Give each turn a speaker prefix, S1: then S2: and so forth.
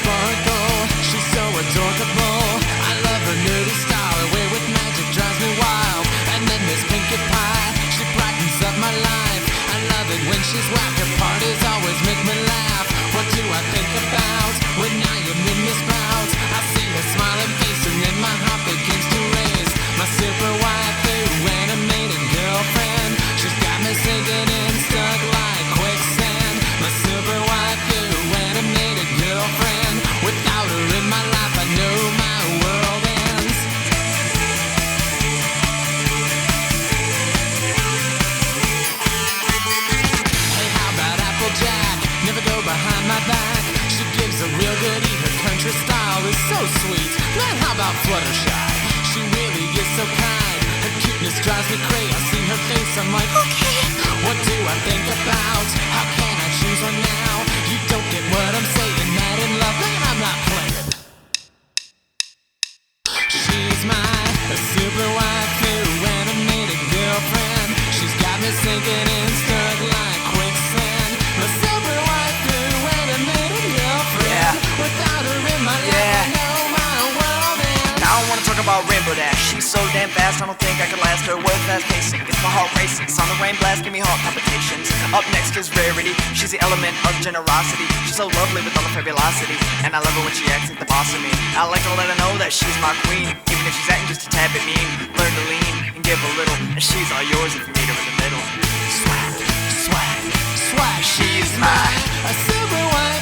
S1: sparkle. She's so adorable. I love her nerdy style. Her way with magic drives me wild. And then there's Pinkie Pie. She brightens up my life. I love it when she's whack. Her parties always make me laugh. What do I think about when I am in Miss Sprouts? I see her smiling face and then my heart begins to race. My super waifu, animated girlfriend. She's got me sinking in, stuck like quicksand. My super waifu, animated girlfriend. Without her in my life, I know my world ends. Hey, how about Applejack? Never go behind my back. She gives a real good eat. Her country style is so sweet. Man, how about Fluttershy? She really is so kind. Her cuteness drives me crazy. I see her face, I'm like, okay, what do I think about? How can I choose one now? You don't get what I'm saying. Mad in love, man, I'm not playing. She's my super waifu, animated girlfriend. She's got me sinking in, stuck like quicksand. My super waifu, animated girlfriend.
S2: Yeah.
S1: Without her in my life, I know my world ends.
S2: Now I wanna talk about Rainbow Dash. She's so damn fast, I don't think I can last her. World fast pacing, it's my heart racing. Sonic rain blast, give me heart palpitations. Up next is Rarity. She's the element of generosity. She's so lovely with all of her velocity, and I love her when she acts like the boss of me. I like to let her know that she's my queen, even if she's acting just a tad bit mean. Learn to lean and give a little, and she's all yours if you meet her in the middle. Swag, swag, swag. She's my
S1: a super waifu.